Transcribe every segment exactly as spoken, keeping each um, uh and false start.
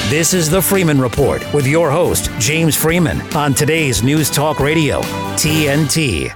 This is the Freeman Report with your host, James Freeman, on today's News Talk Radio, T N T.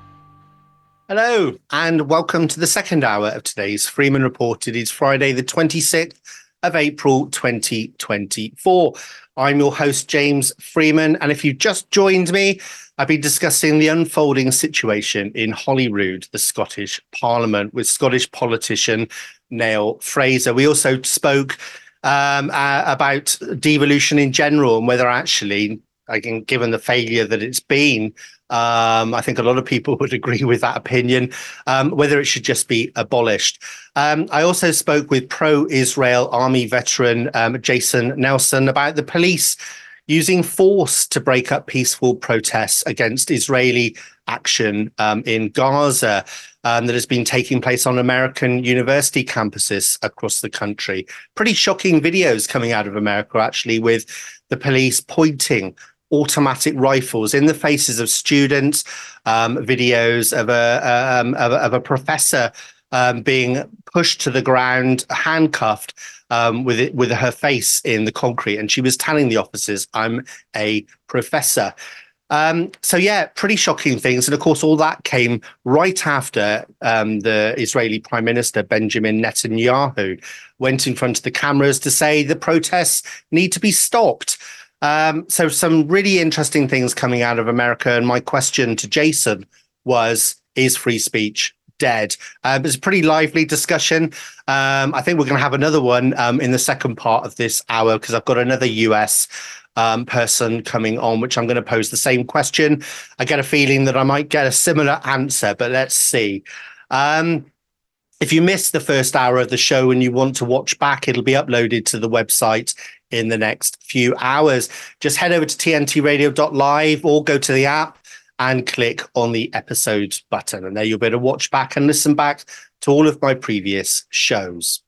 Hello, and welcome to the second hour of today's Freeman Report. It is Friday, the twenty-sixth of April, twenty twenty-four. I'm your host, James Freeman, and if you've just joined me, I've been discussing the unfolding situation in Holyrood, the Scottish Parliament, with Scottish politician Niall Fraser. We also spoke um, uh, about devolution in general and whether actually, again, given the failure that it's been, Um, I think a lot of people would agree with that opinion, um, whether it should just be abolished. Um, I also spoke with pro-Israel Army veteran um, Jason Nelson about the police using force to break up peaceful protests against Israeli action um, in Gaza um, that has been taking place on American university campuses across the country. Pretty shocking videos coming out of America, actually, with the police pointing automatic rifles in the faces of students, um, videos of a, um, of, of a professor um, being pushed to the ground, handcuffed um, with it, with her face in the concrete. And she was telling the officers, "I'm a professor." Um, so, yeah, pretty shocking things. And of course, all that came right after um, the Israeli Prime Minister, Benjamin Netanyahu, went in front of the cameras to say the protests need to be stopped. Um, so some really interesting things coming out of America. And my question to Jason was, is free speech dead? Uh, it was a pretty lively discussion. Um, I think we're going to have another one um, in the second part of this hour, because I've got another U S um, person coming on, which I'm going to pose the same question. I get a feeling that I might get a similar answer, but let's see. Um, If you missed the first hour of the show and you want to watch back, it'll be uploaded to the website in the next few hours. Just head over to T N T radio dot live or go to the app and click on the episodes button. And there you'll be able to watch back and listen back to all of my previous shows.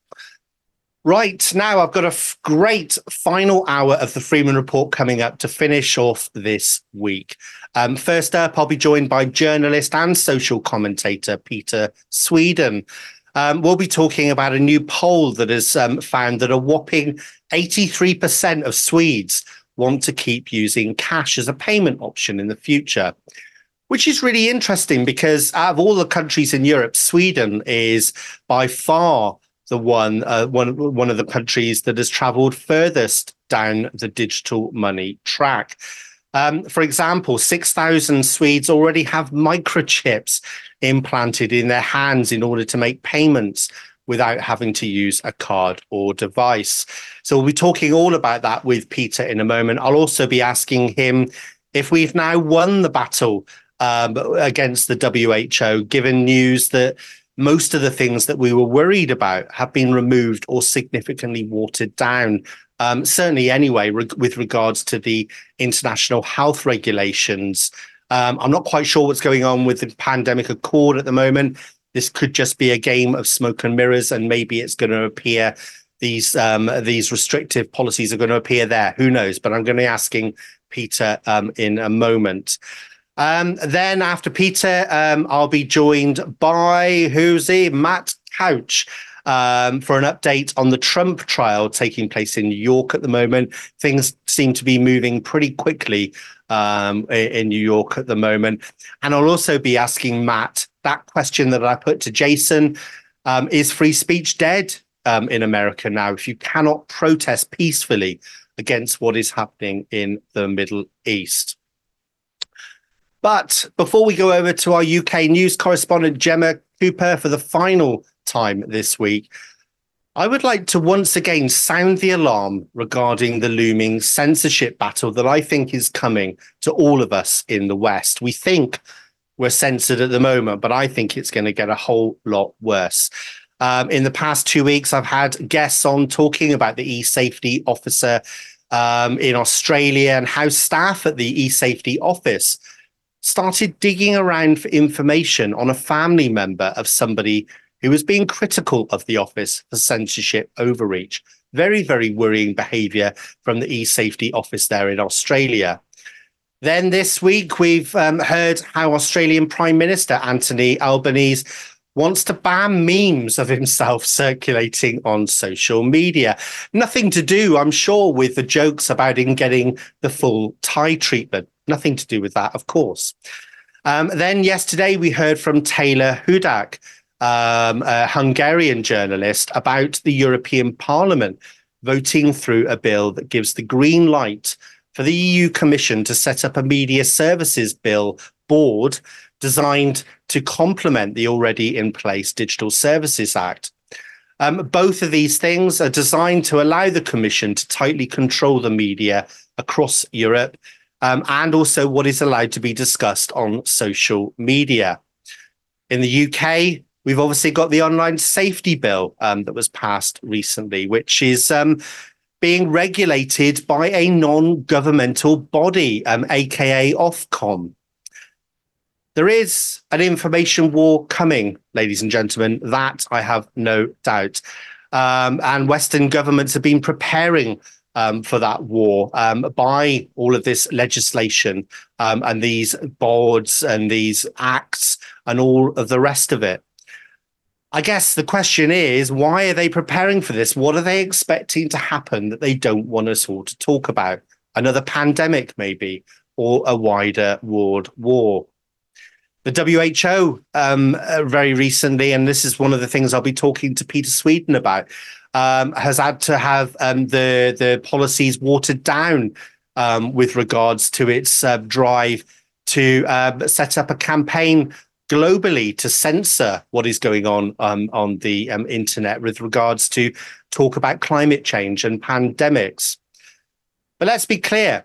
Right, now I've got a f- great final hour of the Freeman Report coming up to finish off this week. Um, first up, I'll be joined by journalist and social commentator Peter Sweden. Um, we'll be talking about a new poll that has um, found that a whopping eighty-three percent of Swedes want to keep using cash as a payment option in the future, which is really interesting because out of all the countries in Europe, Sweden is by far the one, uh, one, one of the countries that has travelled furthest down the digital money track. Um, for example, six thousand Swedes already have microchips implanted in their hands in order to make payments without having to use a card or device. So we'll be talking all about that with Peter in a moment. I'll also be asking him if we've now won the battle um, against the W H O, given news that most of the things that we were worried about have been removed or significantly watered down. Um, certainly anyway, re- with regards to the international health regulations. Um, I'm not quite sure what's going on with the pandemic accord at the moment. This could just be a game of smoke and mirrors, and maybe it's going to appear, these um, these restrictive policies are going to appear there. Who knows? But I'm going to be asking Peter um, in a moment. Um, then after Peter, um, I'll be joined by, who's he? Matt Couch. Um, for an update on the Trump trial taking place in New York at the moment. Things seem to be moving pretty quickly um, in New York at the moment. And I'll also be asking Matt that question that I put to Jason. Um, is free speech dead um, in America now if you cannot protest peacefully against what is happening in the Middle East? But before we go over to our U K news correspondent, Gemma Cooper, for the final time this week, I would like to once again sound the alarm regarding the looming censorship battle that I think is coming to all of us in the West. We think we're censored at the moment, but I think it's going to get a whole lot worse. Um, in the past two weeks, I've had guests on talking about the e-safety officer um, in Australia and how staff at the e-safety office started digging around for information on a family member of somebody who was being critical of the office for censorship overreach. Very, very worrying behaviour from the e-safety office there in Australia. Then this week, we've um, heard how Australian Prime Minister Anthony Albanese wants to ban memes of himself circulating on social media. Nothing to do, I'm sure, with the jokes about him getting the full Thai treatment. Nothing to do with that, of course. Um, then yesterday we heard from Taylor Hudak, um, a Hungarian journalist, about the European Parliament voting through a bill that gives the green light for the E U Commission to set up a media services bill board designed to complement the already in place Digital Services Act. Um, both of these things are designed to allow the Commission to tightly control the media across Europe, um, and also what is allowed to be discussed on social media. In the U K, we've obviously got the Online Safety Bill um, that was passed recently, which is um, being regulated by a non-governmental body, um, aka Ofcom. There is an information war coming, ladies and gentlemen, that I have no doubt. Um, and Western governments have been preparing um, for that war um, by all of this legislation um, and these boards and these acts and all of the rest of it. I guess the question is, why are they preparing for this? What are they expecting to happen that they don't want us all to talk about? Another pandemic, maybe, or a wider world war? The W H O um, uh, very recently, and this is one of the things I'll be talking to Peter Sweden about, um, has had to have um, the, the policies watered down um, with regards to its uh, drive to uh, set up a campaign globally to censor what is going on um, on the um, internet with regards to talk about climate change and pandemics. But let's be clear.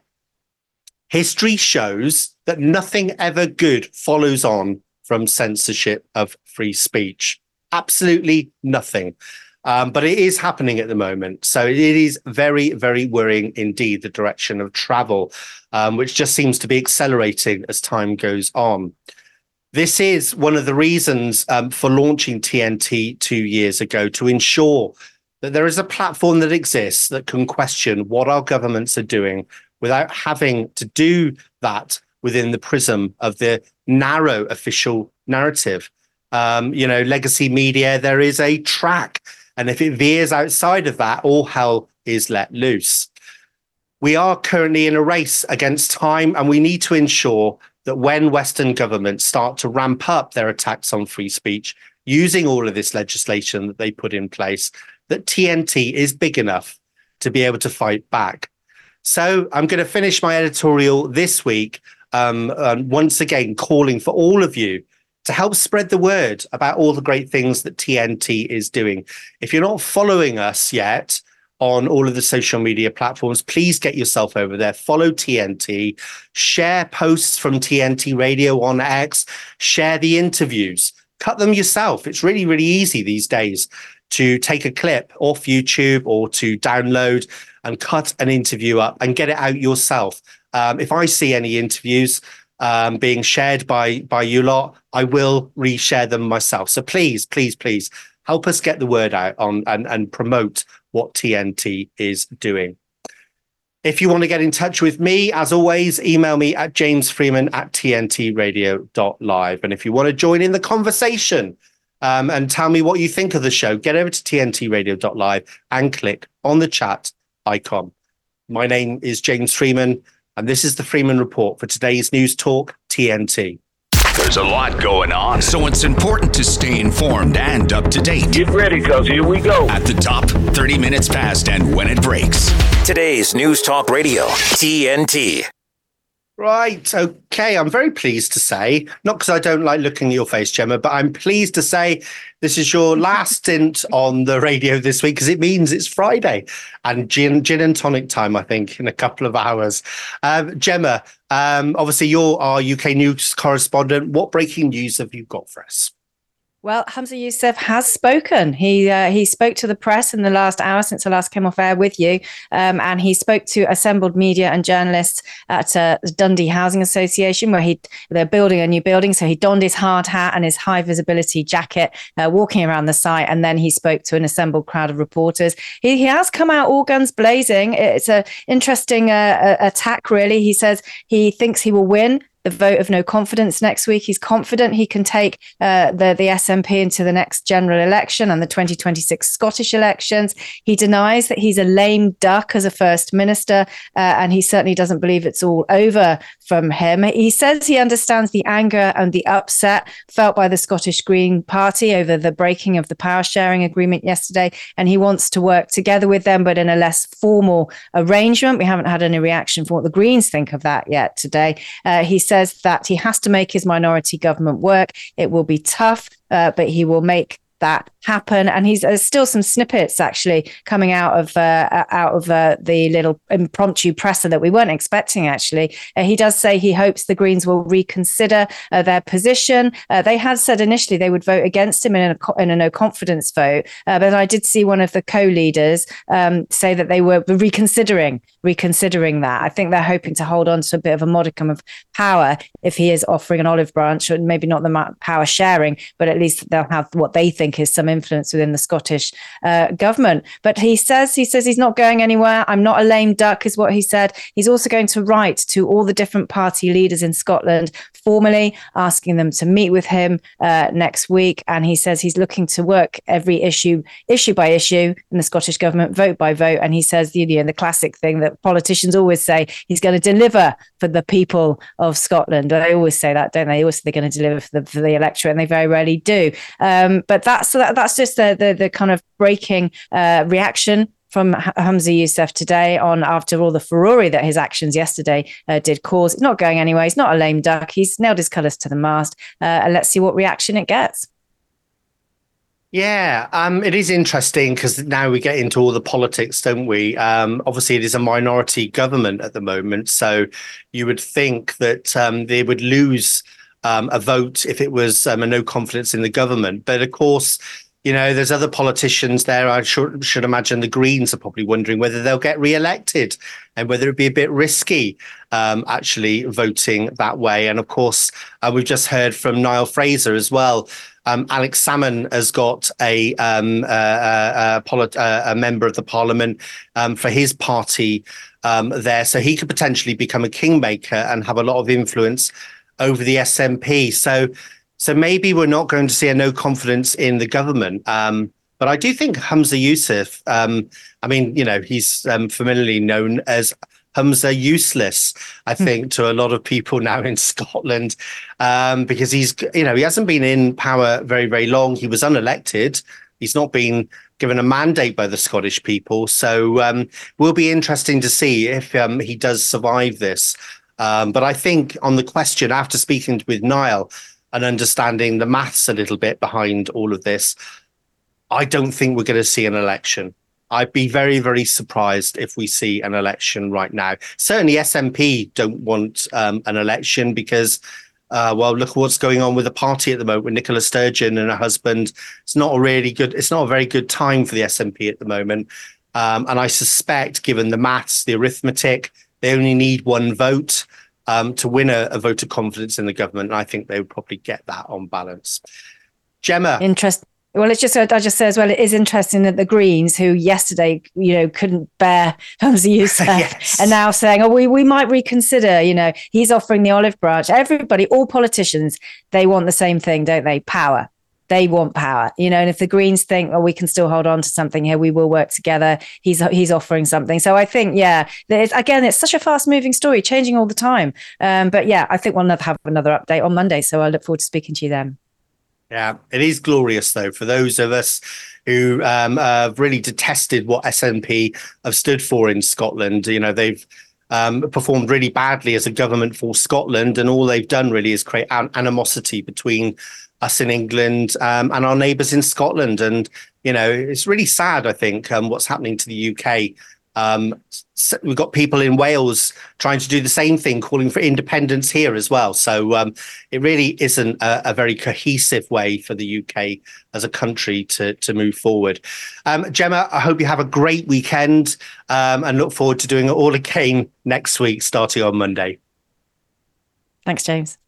History shows that nothing ever good follows on from censorship of free speech. Absolutely nothing. Um, but it is happening at the moment. So it is very, very worrying indeed, the direction of travel, um, which just seems to be accelerating as time goes on. This is one of the reasons um, for launching T N T two years ago, to ensure that there is a platform that exists that can question what our governments are doing without having to do that within the prism of the narrow official narrative. Um, you know, legacy media, there is a track. And if it veers outside of that, all hell is let loose. We are currently in a race against time, and we need to ensure that when Western governments start to ramp up their attacks on free speech, using all of this legislation that they put in place, that T N T is big enough to be able to fight back. So I'm going to finish my editorial this week, um, um, once again, calling for all of you to help spread the word about all the great things that T N T is doing. If you're not following us yet on all of the social media platforms, please get yourself over there. Follow T N T, share posts from T N T Radio on X, share the interviews, cut them yourself. It's really, really easy these days to take a clip off YouTube or to download and cut an interview up and get it out yourself. Um, if I see any interviews um, being shared by, by you lot, I will reshare them myself. So please, please, please help us get the word out on and, and promote what T N T is doing. If you want to get in touch with me, as always, email me at jamesfreeman at t n t radio dot live. And if you want to join in the conversation um, and tell me what you think of the show, get over to t n t radio dot live and click on the chat icon. My name is James Freeman, and this is the Freeman Report for today's News Talk T N T. There's a lot going on, so it's important to stay informed and up to date. Get ready, because here we go. At the top, thirty minutes past, and when it breaks. Today's News Talk Radio, T N T. Right, okay, I'm very pleased to say, not because I don't like looking at your face, Gemma, but I'm pleased to say this is your last stint on the radio this week, because it means it's Friday and gin, gin and tonic time, I think, in a couple of hours. Um, Gemma, um, obviously you're our U K news correspondent. What breaking news have you got for us? Well, Humza Yousaf has spoken. He uh, he spoke to the press in the last hour since I last came off air with you, um, and he spoke to assembled media and journalists at uh, the Dundee Housing Association, where he they're building a new building. So he donned his hard hat and his high visibility jacket, uh, walking around the site, and then he spoke to an assembled crowd of reporters. He he has come out all guns blazing. It's an interesting uh, attack, really. He says he thinks he will win, the vote of no confidence next week. He's confident he can take uh, the, the S N P into the next general election and the twenty twenty-six Scottish elections. He denies that he's a lame duck as a First Minister, uh, and he certainly doesn't believe it's all over from him. He says he understands the anger and the upset felt by the Scottish Green Party over the breaking of the power sharing agreement yesterday, and he wants to work together with them, but in a less formal arrangement. We haven't had any reaction from what the Greens think of that yet today. Uh, he says that he has to make his minority government work. It will be tough, uh, but he will make that happen. And he's there's still some snippets actually coming out of uh, out of uh, the little impromptu presser that we weren't expecting. Actually, uh, he does say he hopes the Greens will reconsider uh, their position. Uh, they had said initially they would vote against him in a, in a no confidence vote, uh, but I did see one of the co-leaders um, say that they were reconsidering reconsidering that. I think they're hoping to hold on to a bit of a modicum of power if he is offering an olive branch, or maybe not the power sharing, but at least they'll have what they think is some influence within the Scottish uh, government. But he says he says he's not going anywhere. I'm not a lame duck, is what he said. He's also going to write to all the different party leaders in Scotland formally, asking them to meet with him uh, next week. And he says he's looking to work every issue, issue by issue in the Scottish government, vote by vote. And he says, you know, the classic thing that politicians always say, he's going to deliver for the people of Scotland. They always say that, don't they? They always say they're going to deliver for the, for the electorate, and they very rarely do. Um, but that's that, that's just the, the the kind of breaking uh, reaction from Humza Yousaf today on after all the furore that his actions yesterday uh, did cause. He's not going anywhere. He's not a lame duck. He's nailed his colours to the mast. Uh, and let's see what reaction it gets. Yeah, um, it is interesting because now we get into all the politics, don't we? Um, obviously, it is a minority government at the moment, so you would think that um, they would lose um, a vote if it was um, a no confidence in the government. But of course, you know, there's other politicians there. I should, should imagine the Greens are probably wondering whether they'll get re-elected and whether it'd be a bit risky um, actually voting that way. And of course, uh, we've just heard from Niall Fraser as well. Um, Alex Salmond has got a, um, uh, uh, polit- uh, a member of the parliament um, for his party um, there. So he could potentially become a kingmaker and have a lot of influence over the S N P. So so maybe we're not going to see a no confidence in the government. Um, but I do think Humza Yousaf, um, I mean, you know, he's um, familiarly known as Humza Useless, I think, to a lot of people now in Scotland, um, because he's, you know, he hasn't been in power very, very long. He was unelected. He's not been given a mandate by the Scottish people. So um, will be interesting to see if um, he does survive this. Um, but I think on the question, after speaking with Niall and understanding the maths a little bit behind all of this, I don't think we're going to see an election. I'd be very, very surprised if we see an election right now. Certainly S N P don't want um, an election because, uh, well, look what's going on with the party at the moment with Nicola Sturgeon and her husband. It's not a really good, it's not a very good time for the S N P at the moment. Um, and I suspect, given the maths, the arithmetic, they only need one vote um, to win a, a vote of confidence in the government. And I think they would probably get that on balance. Gemma. Interesting. Well, it's just, I just say as well, it is interesting that the Greens, who yesterday, you know, couldn't bear Humza Yousaf, yes. are now saying, oh, we, we might reconsider, you know, he's offering the olive branch. Everybody, all politicians, they want the same thing, don't they? Power. They want power, you know, and if the Greens think, oh, we can still hold on to something here, we will work together. He's he's offering something. So I think, yeah, it's, again, it's such a fast moving story, changing all the time. Um, but yeah, I think we'll have another update on Monday. So I look forward to speaking to you then. Yeah, it is glorious, though, for those of us who um, uh, really detested what S N P have stood for in Scotland. You know, they've um, performed really badly as a government for Scotland, and all they've done really is create an animosity between us in England um, and our neighbours in Scotland. And, you know, it's really sad, I think, um, what's happening to the U K. Um, so we've got people in Wales trying to do the same thing, calling for independence here as well. So um, it really isn't a, a very cohesive way for the U K as a country to, to move forward. Um, Gemma, I hope you have a great weekend um, and look forward to doing it all again next week, starting on Monday. Thanks, James.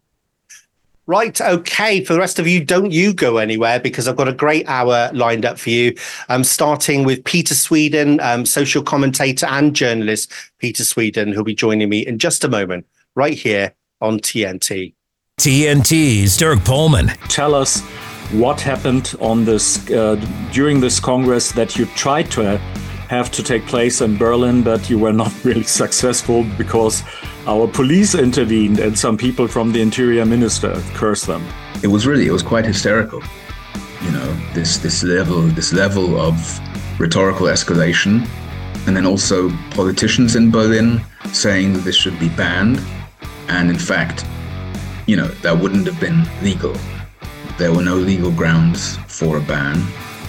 Right. OK. For the rest of you, don't you go anywhere, because I've got a great hour lined up for you. I'm starting with Peter Sweden, um, social commentator and journalist Peter Sweden, who'll be joining me in just a moment right here on T N T. T N T's Dirk Pohlmann. Tell us what happened on this uh, during this Congress that you tried to have to take place in Berlin, but you were not really successful because our police intervened and some people from the Interior Minister cursed them. It was really, it was quite hysterical. You know, this this level, this level of rhetorical escalation, and then also politicians in Berlin saying that this should be banned, and in fact, you know, that wouldn't have been legal. There were no legal grounds for a ban.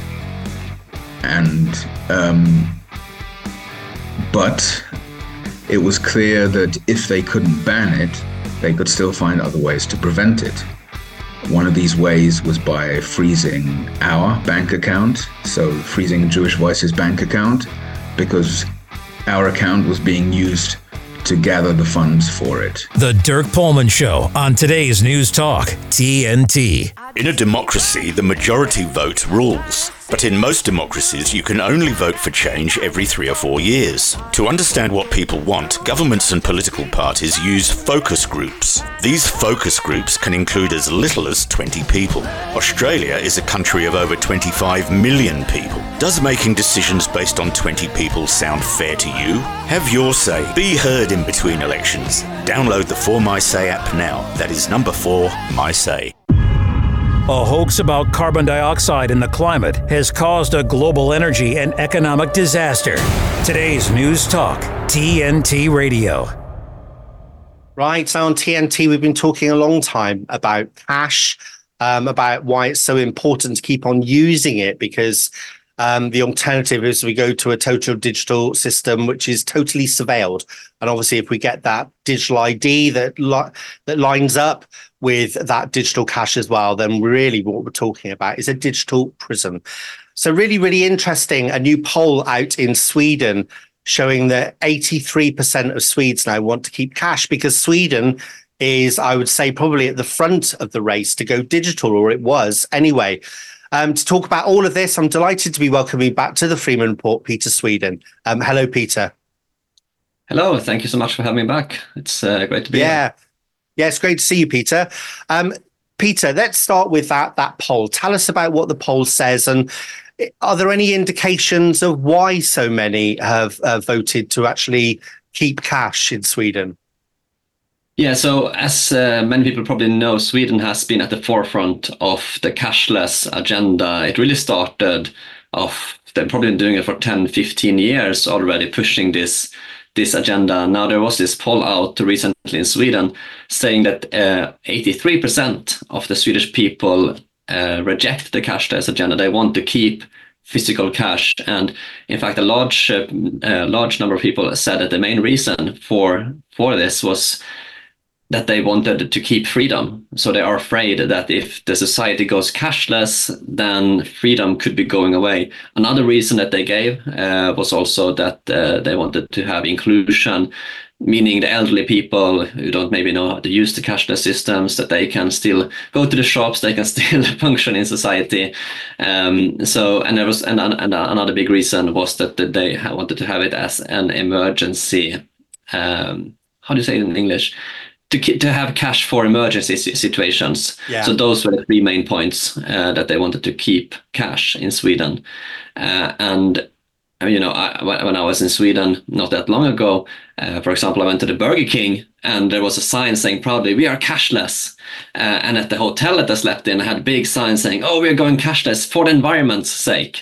And, um, but it was clear that if they couldn't ban it, they could still find other ways to prevent it. One of these ways was by freezing our bank account, so freezing Jewish Voice's bank account, because our account was being used to gather the funds for it. The Dirk Pohlmann Show on today's News Talk, T N T. In a democracy, the majority vote rules. But in most democracies, you can only vote for change every three or four years. To understand what people want, governments and political parties use focus groups. These focus groups can include as little as twenty people. Australia is a country of over twenty-five million people. Does making decisions based on twenty people sound fair to you? Have your say. Be heard in between elections. Download the For My Say app now. That is number four, My Say. A hoax about carbon dioxide in the climate has caused a global energy and economic disaster. Today's News Talk, T N T Radio. Right, so on T N T, we've been talking a long time about cash, um, about why it's so important to keep on using it, because um, the alternative is we go to a total digital system, which is totally surveilled. And obviously, if we get that digital I D that li- that lines up with that digital cash as well, then really what we're talking about is a digital prison. So really, really interesting. A new poll out in Sweden showing that eighty-three percent of Swedes now want to keep cash, because Sweden is, I would say, probably at the front of the race to go digital, or it was anyway. Um, to talk about all of this, I'm delighted to be welcoming back to the Freeman Report, Peter Sweden. Um, hello, Peter. Hello, thank you so much for having me back. It's uh, great to be yeah. here. Yeah, it's great to see you, Peter. Um, Peter, let's start with that that poll. Tell us about what the poll says, and are there any indications of why so many have uh, voted to actually keep cash in Sweden? Yeah, so as uh, many people probably know, Sweden has been at the forefront of the cashless agenda. It really started off, they've probably been doing it for ten, fifteen years already, pushing this this agenda. Now there was this poll out recently in Sweden saying that uh, eighty-three percent of the Swedish people uh, reject the cashless agenda. They want to keep physical cash, and in fact a large uh, uh, large number of people said that the main reason for for this was that they wanted to keep freedom. So they are afraid that if the society goes cashless, then freedom could be going away. Another reason that they gave uh, was also that uh, they wanted to have inclusion, meaning the elderly people who don't maybe know how to use the cashless systems, that they can still go to the shops, they can still function in society. Um, so, and there was and, and another big reason was that they wanted to have it as an emergency. Um, how do you say it in English? To to have cash for emergency situations. Yeah. So those were the three main points uh, that they wanted to keep cash in Sweden. Uh, and you know, I, when I was in Sweden not that long ago, uh, for example, I went to the Burger King and there was a sign saying proudly, "We are cashless." Uh, and at the hotel that I slept in, I had a big sign saying, "Oh, we are going cashless for the environment's sake."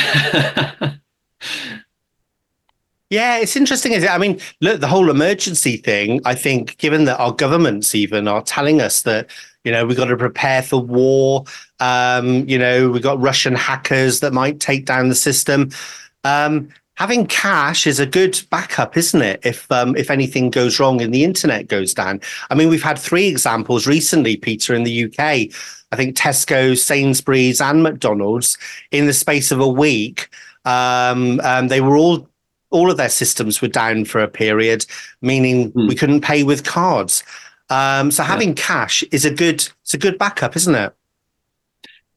Yeah, it's interesting, isn't it? I mean, look, the whole emergency thing, I think, given that our governments even are telling us that, you know, we've got to prepare for war, um, you know, we've got Russian hackers that might take down the system. Um, having cash is a good backup, isn't it? If um, if anything goes wrong and the internet goes down. I mean, we've had three examples recently, Peter, in the U K. I think Tesco, Sainsbury's and McDonald's, in the space of a week, um, um, they were all all of their systems were down for a period, meaning mm. we couldn't pay with cards. Um, so having yeah. cash is a good, it's a good backup, isn't it?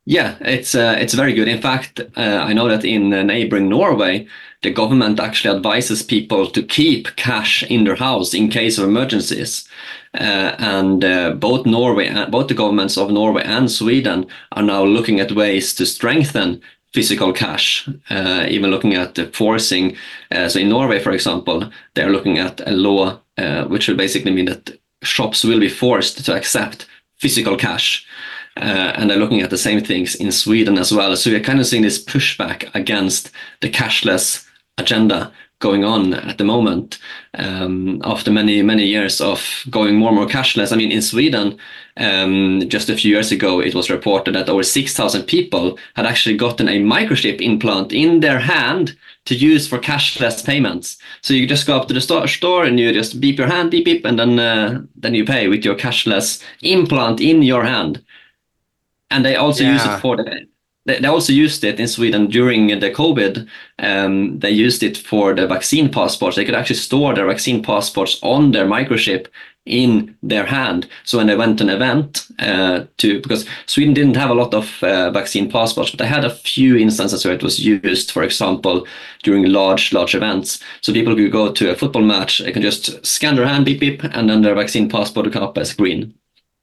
Yeah, it's uh, it's very good. In fact, uh, I know that in uh, neighboring Norway, the government actually advises people to keep cash in their house in case of emergencies. Uh, and uh, both Norway, both the governments of Norway and Sweden are now looking at ways to strengthen physical cash, uh, even looking at uh, forcing. Uh, so in Norway, for example, they're looking at a law uh, which will basically mean that shops will be forced to accept physical cash. Uh, and they're looking at the same things in Sweden as well. So we're kind of seeing this pushback against the cashless agenda going on at the moment, um, after many, many years of going more and more cashless. I mean, in Sweden, um, just a few years ago, it was reported that over six thousand people had actually gotten a microchip implant in their hand to use for cashless payments. So you just go up to the store, store and you just beep your hand, beep, beep, and then, uh, then you pay with your cashless implant in your hand. And they also yeah. use it for the, they, they also used it in Sweden during the COVID. Um, they used it for the vaccine passports. They could actually store their vaccine passports on their microchip in their hand. So when they went to an event, uh, to because Sweden didn't have a lot of uh, vaccine passports, but they had a few instances where it was used, for example, during large, large events. So people could go to a football match, they can just scan their hand, beep, beep, and then their vaccine passport would come up as green.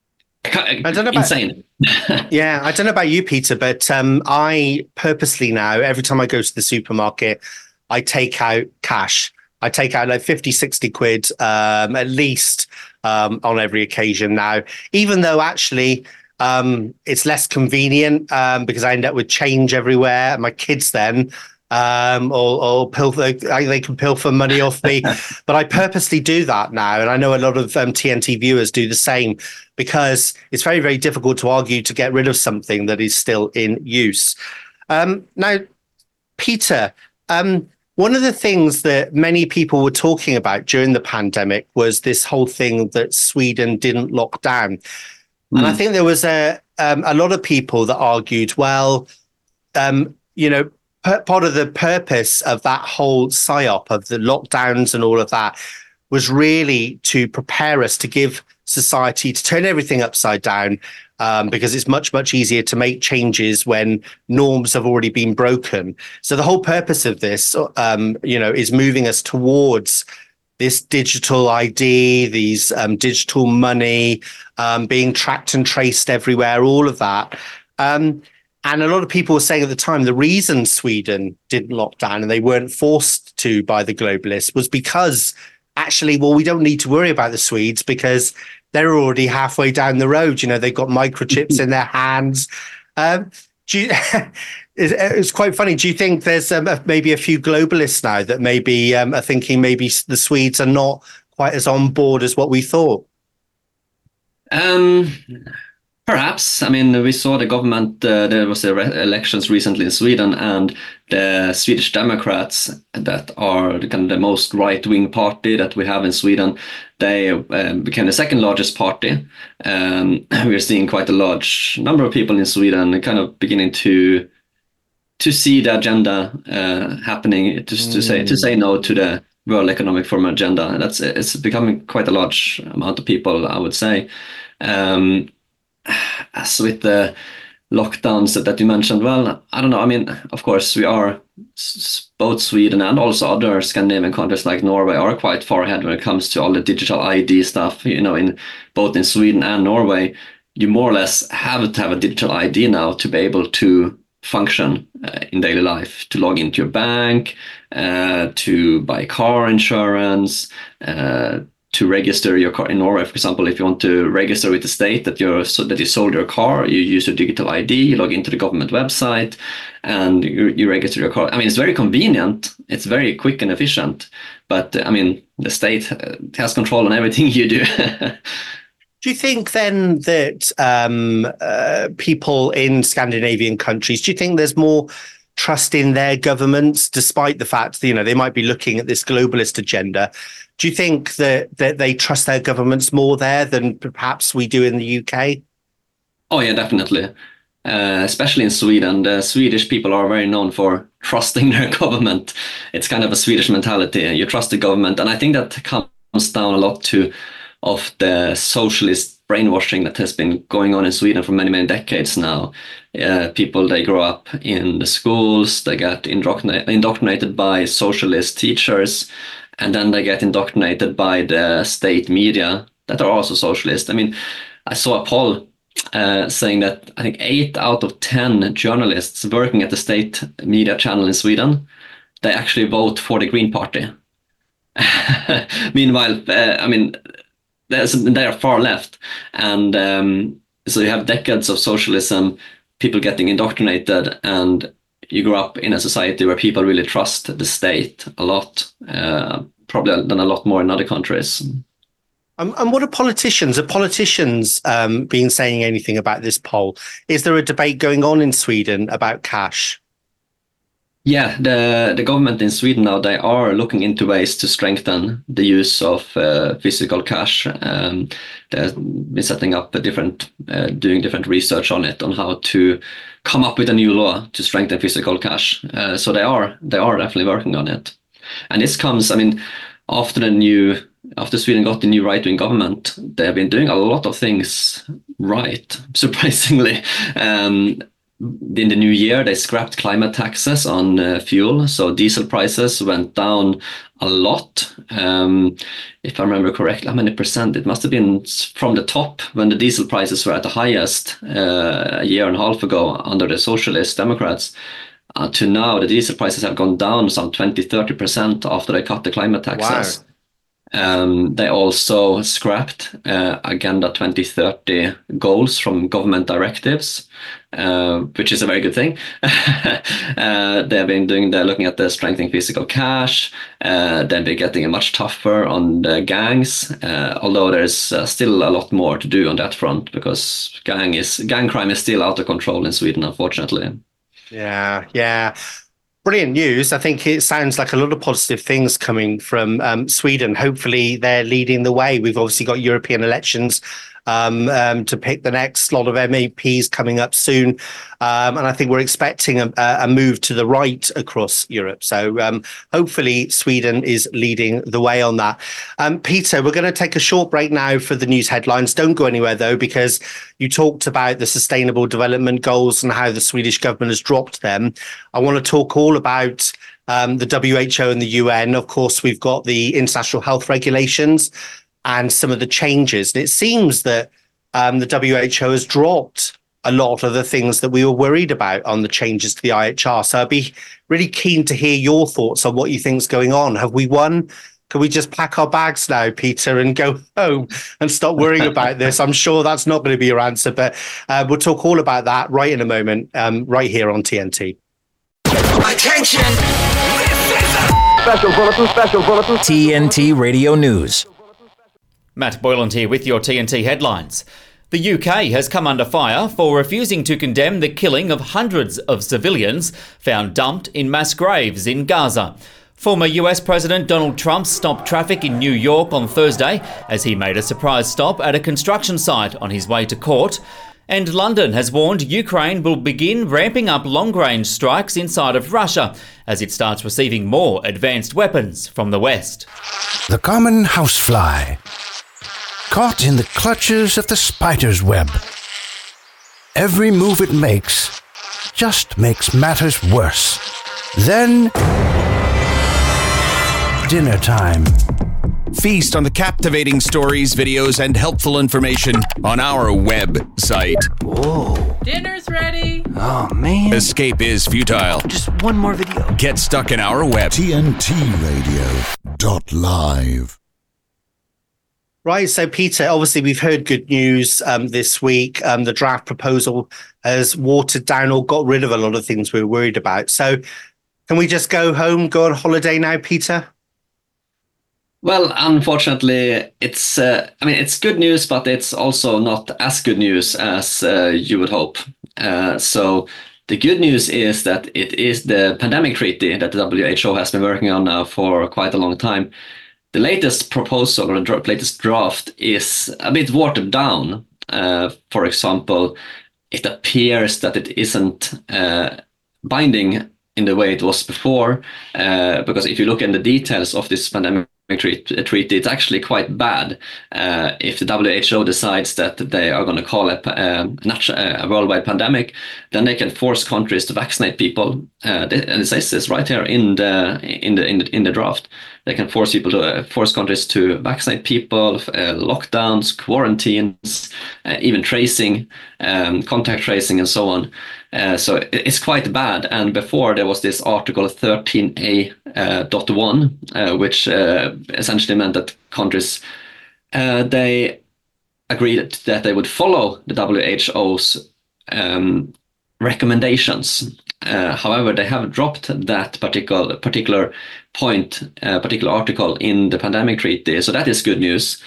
I don't know about, Insane. yeah, I don't know about you, Peter, but um, I purposely now, every time I go to the supermarket, I take out cash. I take out like fifty, sixty quid um, at least um, on every occasion now, even though actually um, it's less convenient um, because I end up with change everywhere. My kids then um or or pilfer, they can pilfer money off me, but I purposely do that now, and I know a lot of um, T N T viewers do the same, because it's very, very difficult to argue to get rid of something that is still in use. Um now, Peter, um one of the things that many people were talking about during the pandemic was this whole thing that Sweden didn't lock down. Mm. And I think there was a um, a lot of people that argued, well, um you know, part of the purpose of that whole psyop of the lockdowns and all of that was really to prepare us to give society, to turn everything upside down, um, because it's much, much easier to make changes when norms have already been broken. So the whole purpose of this, um, you know, is moving us towards this digital I D, these um, digital money, um, being tracked and traced everywhere, all of that. Um, And a lot of people were saying at the time, the reason Sweden didn't lock down and they weren't forced to by the globalists was because actually, well, we don't need to worry about the Swedes because they're already halfway down the road. You know, they've got microchips in their hands. Um, do you, it's quite funny. Do you think there's um, maybe a few globalists now that maybe um, are thinking maybe the Swedes are not quite as on board as what we thought? Um. Perhaps. I mean, we saw the government, uh, there was re- elections recently in Sweden, and the Swedish Democrats, that are the, kind of the most right-wing party that we have in Sweden, they uh, became the second largest party. Um, we're seeing quite a large number of people in Sweden kind of beginning to to see the agenda uh, happening, just to, mm. say to say no to the World Economic Forum agenda. And that's it's becoming quite a large amount of people, I would say. Um, As with the lockdowns that you mentioned, well, I don't know. I mean, of course, we are, both Sweden and also other Scandinavian countries like Norway are quite far ahead when it comes to all the digital I D stuff. You know, in both in Sweden and Norway, you more or less have to have a digital I D now to be able to function uh, in daily life, to log into your bank, uh, to buy car insurance, uh, to register your car in Norway. For example, if you want to register with the state that you're so that you sold your car, you use your digital I D, you log into the government website, and you, you register your car. I mean, it's very convenient. It's very quick and efficient. But I mean, the state has control on everything you do. Do you think then that um, uh, people in Scandinavian countries, do you think there's more trust in their governments, despite the fact that, you know, they might be looking at this globalist agenda? Do you think that, that they trust their governments more there than perhaps we do in the U K? Oh, yeah, definitely. Uh, especially in Sweden. The Swedish people are very known for trusting their government. It's kind of a Swedish mentality. You trust the government. And I think that comes down a lot to of the socialist brainwashing that has been going on in Sweden for many, many decades now. Uh, people, they grow up in the schools, they get indoctrinate, indoctrinated by socialist teachers, and then they get indoctrinated by the state media that are also socialist. I mean, I saw a poll uh, saying that I think eight out of ten journalists working at the state media channel in Sweden, they actually vote for the Green Party. Meanwhile, uh, I mean, they are far left. And um, so you have decades of socialism, people getting indoctrinated, and you grow up in a society where people really trust the state a lot, uh, probably than a lot more in other countries. Um, and what are politicians? Are politicians um, been saying anything about this poll? Is there a debate going on in Sweden about cash? Yeah, the, the government in Sweden now, they are looking into ways to strengthen the use of uh, physical cash. Um, they've been setting up a different, uh, doing different research on it, on how to come up with a new law to strengthen physical cash. Uh, so they are, they are definitely working on it. And this comes, I mean, after the new, after Sweden got the new right-wing government, they have been doing a lot of things right, surprisingly. Um, In the new year, they scrapped climate taxes on uh, fuel, so diesel prices went down a lot. Um, if I remember correctly, how many percent? It must have been from the top when the diesel prices were at the highest uh, a year and a half ago under the socialist Democrats. Uh, to now, the diesel prices have gone down some twenty, thirty percent after they cut the climate taxes. Wow. Um, they also scrapped uh, Agenda twenty thirty goals from government directives, uh, which is a very good thing. uh, they've been doing, they're looking at the strengthening physical cash. Uh, they've been getting much tougher on the gangs, uh, although there's uh, still a lot more to do on that front, because gang is gang crime is still out of control in Sweden, unfortunately. Yeah, yeah. Brilliant news. I think it sounds like a lot of positive things coming from um, Sweden. Hopefully they're leading the way. We've obviously got European elections um, um, to pick the next lot of M E Ps coming up soon. Um, and I think we're expecting a, a move to the right across Europe. So um, hopefully Sweden is leading the way on that. Um, Peter, we're going to take a short break now for the news headlines. Don't go anywhere, though, because you talked about the Sustainable Development Goals and how the Swedish government has dropped them. I want to talk all about um, the W H O and the U N. Of course, we've got the international health regulations and some of the changes. And it seems that um, the W H O has dropped a lot of the things that we were worried about on the changes to the I H R. So I'd be really keen to hear your thoughts on what you think is going on. Have we won? Can we just pack our bags now, Peter, and go home and stop worrying about this? I'm sure that's not going to be your answer, but uh, we'll talk all about that right in a moment, um, right here on T N T. Attention! Special bulletin, special bulletin. T N T Radio News. Matt Boyland here with your T N T headlines. The U K has come under fire for refusing to condemn the killing of hundreds of civilians found dumped in mass graves in Gaza. Former U S President Donald Trump stopped traffic in New York on Thursday as he made a surprise stop at a construction site on his way to court. And London has warned Ukraine will begin ramping up long-range strikes inside of Russia as it starts receiving more advanced weapons from the West. The common housefly, caught in the clutches of the spider's web. Every move it makes just makes matters worse. Then, dinner time. Feast on the captivating stories, videos, and helpful information on our website. Whoa. Dinner's ready. Oh, man. Escape is futile. Just one more video. Get stuck in our web. T N T Radio dot live. Right. So, Peter, obviously, we've heard good news um, this week. Um, the draft proposal has watered down or got rid of a lot of things we were worried about. So can we just go home, go on holiday now, Peter? Well, unfortunately, it's uh, I mean, it's good news, but it's also not as good news as uh, you would hope. Uh, so the good news is that it is the pandemic treaty that the W H O has been working on now for quite a long time. The latest proposal or the latest draft is a bit watered down. Uh, for example, it appears that it isn't uh, binding in the way it was before, uh, because if you look in the details of this pandemic treat, treaty, it's actually quite bad. Uh, if the W H O decides that they are going to call it a, a, a worldwide pandemic, then they can force countries to vaccinate people. Uh, they, and it says this right here in the in the in the, in the draft. They can force people to uh, force countries to vaccinate people, uh, lockdowns, quarantines, uh, even tracing, um, contact tracing, and so on. Uh, so it, it's quite bad. And before there was this Article thirteen A uh, dot one, uh, which uh, essentially meant that countries uh, they agreed that they would follow the W H O's um, recommendations. Uh, however, they have dropped that particular particular point, uh, particular article in the pandemic treaty. So that is good news.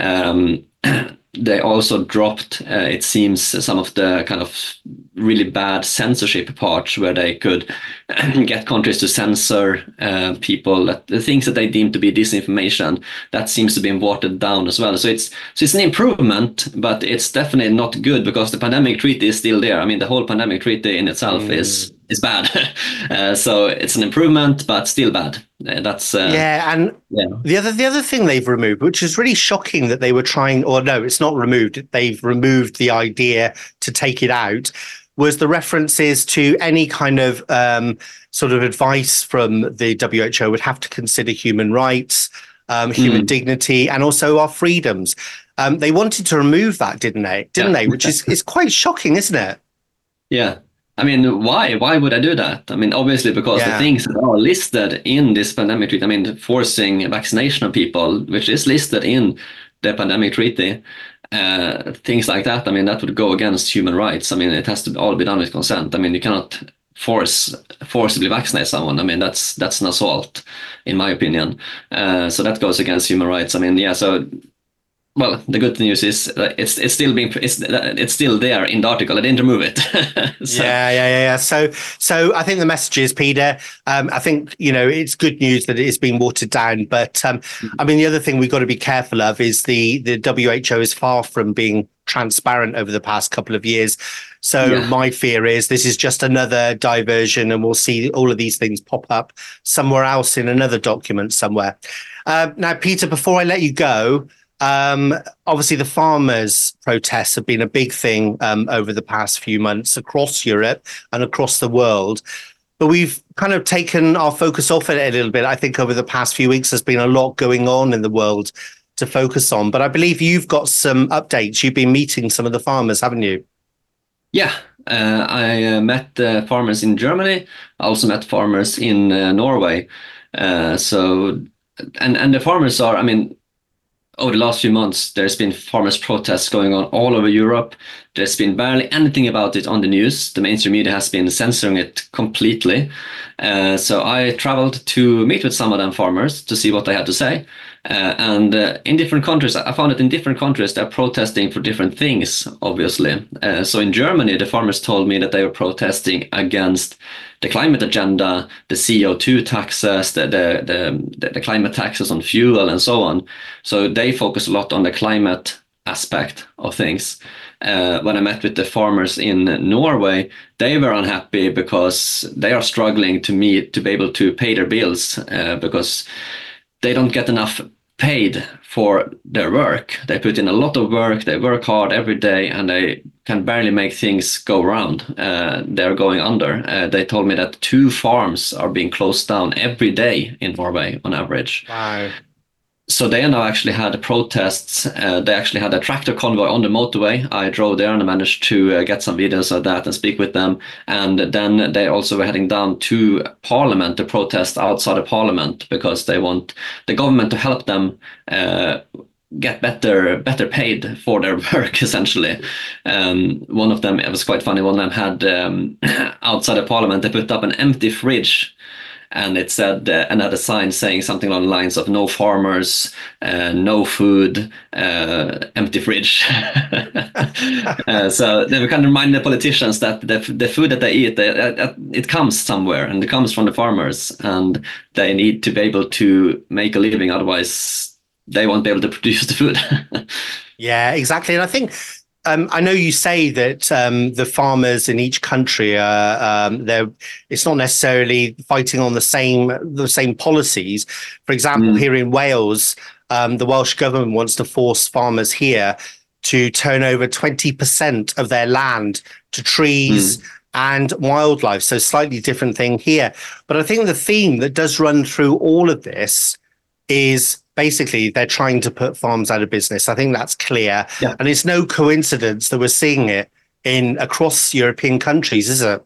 Um, they also dropped, uh, it seems, some of the kind of really bad censorship parts where they could get countries to censor uh, people, that, the things that they deem to be disinformation. That seems to be watered down as well. So it's so it's an improvement, but it's definitely not good because the pandemic treaty is still there. I mean, the whole pandemic treaty in itself mm. is is bad. uh, so it's an improvement, but still bad. Uh, that's uh, yeah. And yeah. the other the other thing they've removed, which is really shocking, that they were trying, or no, it's not removed. They've removed the idea to take it out. Was the references to any kind of um, sort of advice from the W H O would have to consider human rights, um, human mm. dignity, and also our freedoms. Um, they wanted to remove that, didn't they? Didn't yeah. they? Which is is quite shocking, isn't it? Yeah. I mean, why? Why would I do that? I mean, obviously, because yeah. the things that are listed in this pandemic treaty, I mean, forcing vaccination of people, which is listed in the pandemic treaty, uh, things like that, I mean, that would go against human rights. I mean, it has to all be done with consent. I mean, you cannot force forcibly vaccinate someone. I mean, that's that's an assault, in my opinion. Uh, so that goes against human rights. I mean, yeah, so... Well, the good news is that it's it's still being it's it's still there in the article. I didn't remove it. so. Yeah, yeah, yeah, yeah. So, so I think the message is, Peter. Um, I think you know it's good news that it is being watered down. But um, I mean, the other thing we've got to be careful of is the the W H O is far from being transparent over the past couple of years. So yeah. my fear is this is just another diversion, and we'll see all of these things pop up somewhere else in another document somewhere. Uh, now, Peter, before I let you go. Um, obviously, the farmers' protests have been a big thing um, over the past few months across Europe and across the world. But we've kind of taken our focus off it a little bit. I think over the past few weeks, there's been a lot going on in the world to focus on. But I believe you've got some updates. You've been meeting some of the farmers, haven't you? Yeah, uh, I uh, met uh, farmers in Germany. I also met farmers in uh, Norway. Uh, so, and, and the farmers are, I mean, over the last few months, there's been farmers' protests going on all over Europe. There's been barely anything about it on the news. The mainstream media has been censoring it completely. Uh, so I traveled to meet with some of them farmers to see what they had to say. Uh, and uh, in different countries, I found that in different countries, they're protesting for different things, obviously. Uh, so in Germany, the farmers told me that they were protesting against the climate agenda, the C O two taxes, the, the, the, the climate taxes on fuel and so on. So they focus a lot on the climate aspect of things. Uh, when I met with the farmers in Norway, they were unhappy because they are struggling to meet, to be able to pay their bills uh, because they don't get enough paid for their work. They put in a lot of work, they work hard every day, and they can barely make things go around. Uh, they're going under. Uh, they told me that two farms are being closed down every day in Norway on average. Wow. So they now actually had protests. Uh, they actually had a tractor convoy on the motorway. I drove there and I managed to uh, get some videos of that and speak with them. And then they also were heading down to Parliament to protest outside of Parliament because they want the government to help them uh, get better better paid for their work, essentially. Um, one of them, it was quite funny, one of them had um, outside of Parliament, they put up an empty fridge. And it said, uh, and had a sign saying something along the lines of no farmers, uh, no food, uh, empty fridge. uh, so they were kind of reminding the politicians that the, the food that they eat, they, uh, it comes somewhere and it comes from the farmers and they need to be able to make a living. Otherwise, they won't be able to produce the food. Yeah, exactly. And I think um, I know you say that um, the farmers in each country are um, they're it's not necessarily fighting on the same the same policies. For example, mm. here in Wales, um, the Welsh government wants to force farmers here to turn over twenty percent of their land to trees mm. and wildlife. So slightly different thing here. But I think the theme that does run through all of this is basically they're trying to put farms out of business. I think that's clear. Yeah. And it's no coincidence that we're seeing it in across European countries, is it?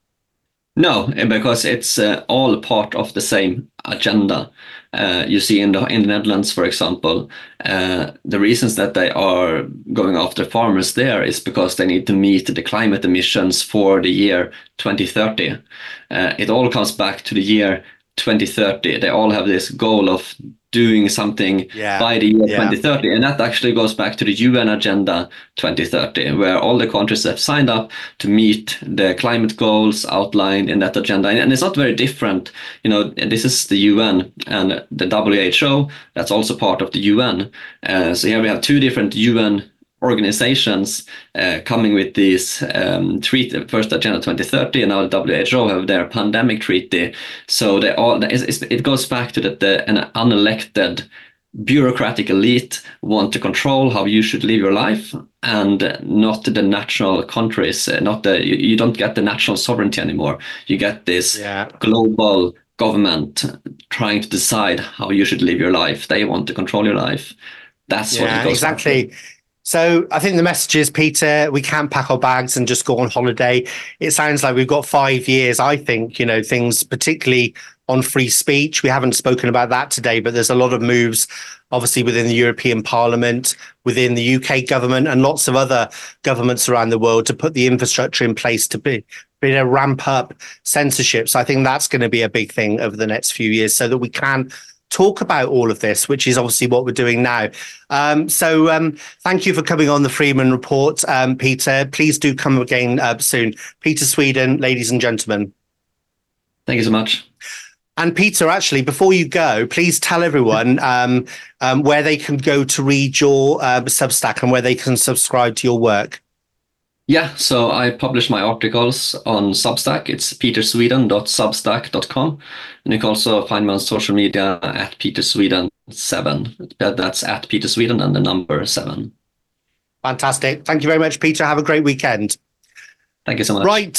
No, because it's uh, all part of the same agenda. Uh, you see in the in the Netherlands, for example, uh, the reasons that they are going after farmers there is because they need to meet the climate emissions for the year twenty thirty. Uh, it all comes back to the year twenty thirty. They all have this goal of doing something yeah. by the year yeah. twenty thirty. And that actually goes back to the U N Agenda twenty thirty, where all the countries have signed up to meet the climate goals outlined in that agenda. And it's not very different. You know, this is the U N and the W H O. That's also part of the U N. Uh, so here we have two different U N organizations uh, coming with these um, treaty, first Agenda twenty thirty, and now the W H O have their pandemic treaty. So they all it's, it's, it goes back to that the, an unelected bureaucratic elite want to control how you should live your life, and not the national countries. Not the you, you don't get the national sovereignty anymore. You get this yeah. global government trying to decide how you should live your life. They want to control your life. That's yeah, what it goes exactly. Back to. So I think the message is, Peter, we can't pack our bags and just go on holiday. It sounds like we've got five years. I think, you know, things particularly on free speech. We haven't spoken about that today, but there's a lot of moves, obviously, within the European Parliament, within the U K government, and lots of other governments around the world to put the infrastructure in place to be, be to ramp up censorship. So I think that's going to be a big thing over the next few years, so that we can talk about all of this, which is obviously what we're doing now. Um, so um, thank you for coming on the Freeman Report, um, Peter. Please do come again uh, soon. Peter Sweden, ladies and gentlemen. Thank you so much. And Peter, actually, before you go, please tell everyone um, um, where they can go to read your uh, Substack and where they can subscribe to your work. Yeah, so I publish my articles on Substack. It's peter sweden dot substack dot com. And you can also find me on social media at peter sweden seven. That's at Peter Sweden and the number seven. Fantastic. Thank you very much, Peter. Have a great weekend. Thank you so much. Right.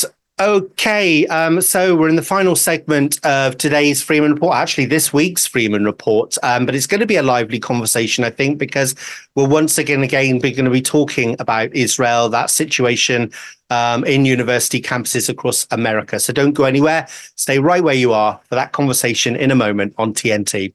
Okay, um, so we're in the final segment of today's Freeman Report, actually this week's Freeman Report, um, but it's going to be a lively conversation, I think, because we're once again, again, we're going to be talking about Israel, that situation um, in university campuses across America. So don't go anywhere. Stay right where you are for that conversation in a moment on T N T.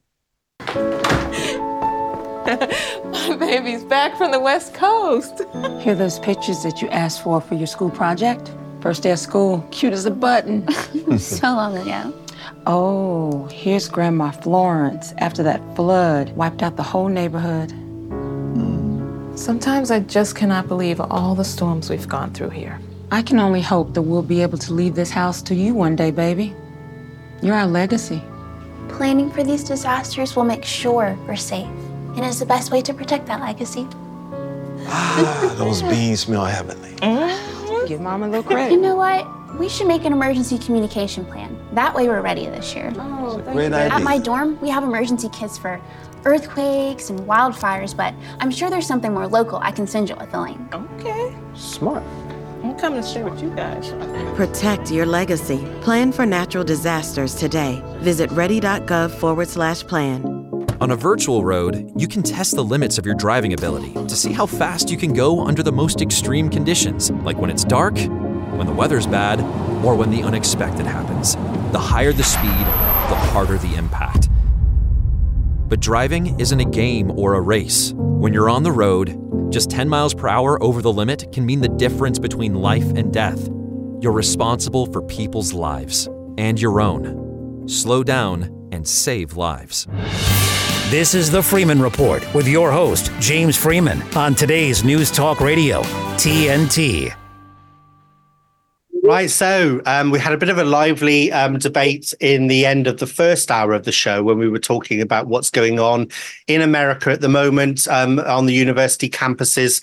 My baby's back from the West Coast. Here are those pictures that you asked for for your school project? First day of school, cute as a button. So long ago. Oh, here's Grandma Florence after that flood wiped out the whole neighborhood. Sometimes I just cannot believe all the storms we've gone through here. I can only hope that we'll be able to leave this house to you one day, baby. You're our legacy. Planning for these disasters will make sure we're safe, and it's the best way to protect that legacy. Ah, those beans smell heavenly. Mm-hmm. Give Mom a little credit. You know what? We should make an emergency communication plan. That way we're ready this year. Oh, thank Great you. idea. At my dorm, we have emergency kits for earthquakes and wildfires, but I'm sure there's something more local I can send you with the link. Okay. Smart. I'm coming to share with you guys. Protect your legacy. Plan for natural disasters today. Visit ready.gov forward slash plan. On a virtual road, you can test the limits of your driving ability to see how fast you can go under the most extreme conditions, like when it's dark, when the weather's bad, or when the unexpected happens. The higher the speed, the harder the impact. But driving isn't a game or a race. When you're on the road, just ten miles per hour over the limit can mean the difference between life and death. You're responsible for people's lives and your own. Slow down and save lives. This is the Freeman Report with your host, James Freeman, on today's News Talk Radio, T N T. Right, so um, we had a bit of a lively um, debate in the end of the first hour of the show when we were talking about what's going on in America at the moment um, on the university campuses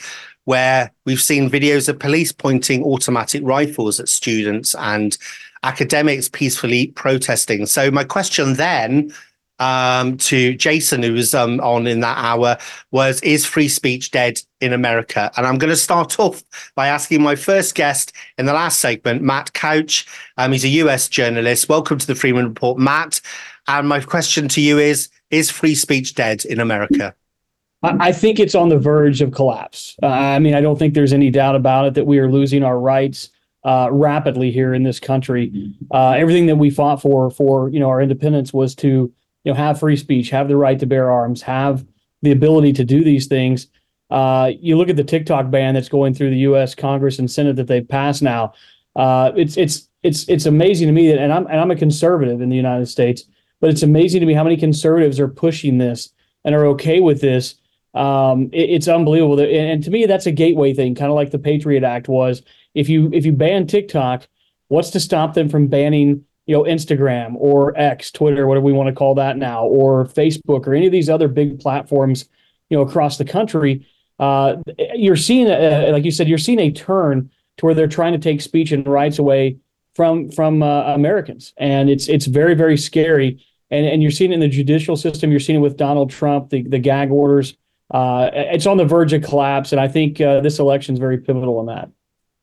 where we've seen videos of police pointing automatic rifles at students and academics peacefully protesting. So my question then um, to Jason, who was um, on in that hour, was, is free speech dead in America? And I'm going to start off by asking my first guest in the last segment, Matt Couch. Um, he's a U S journalist. Welcome to the Freeman Report, Matt. And my question to you is, is free speech dead in America? I think it's on the verge of collapse. Uh, I mean, I don't think there's any doubt about it that we are losing our rights uh, rapidly here in this country. Uh, everything that we fought for, for, you know, our independence was to, you know, have free speech, have the right to bear arms, have the ability to do these things. Uh, you look at the TikTok ban that's going through the U S Congress and Senate that they've passed now. Uh, it's it's it's it's amazing to me that, and I'm and I'm a conservative in the United States, but it's amazing to me how many conservatives are pushing this and are okay with this. Um, it, it's unbelievable. And, and to me, that's a gateway thing, kind of like the Patriot Act was. If you if you ban TikTok, what's to stop them from banning, you know, Instagram or X, Twitter, whatever we want to call that now, or Facebook, or any of these other big platforms, you know, across the country? Uh, you're seeing, a, like you said, you're seeing a turn to where they're trying to take speech and rights away from from uh, Americans, and it's it's very very scary. And and you're seeing it in the judicial system. You're seeing it with Donald Trump, the the gag orders. Uh, it's on the verge of collapse, and I think uh, this election is very pivotal in that.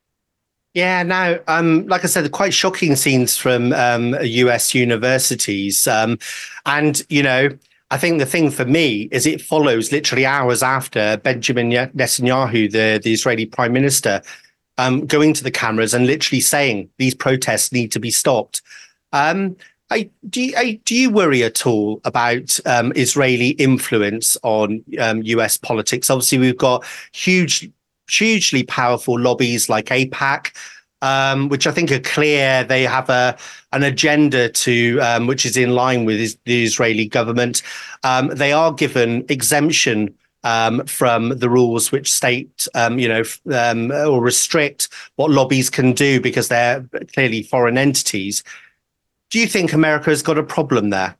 Yeah, now, um, like I said, quite shocking scenes from um, U S universities. Um, and, you know, I think the thing for me is it follows literally hours after Benjamin Netanyahu, the, the Israeli prime minister, um, going to the cameras and literally saying these protests need to be stopped. Um, I, do, you, I, do you worry at all about um, Israeli influence on um, U S politics? Obviously, we've got huge hugely powerful lobbies like AIPAC, um, which I think are clear. They have a an agenda to um, which is in line with is, the Israeli government. Um, they are given exemption um, from the rules which state, um, you know, um, or restrict what lobbies can do because they're clearly foreign entities. Do you think America has got a problem there?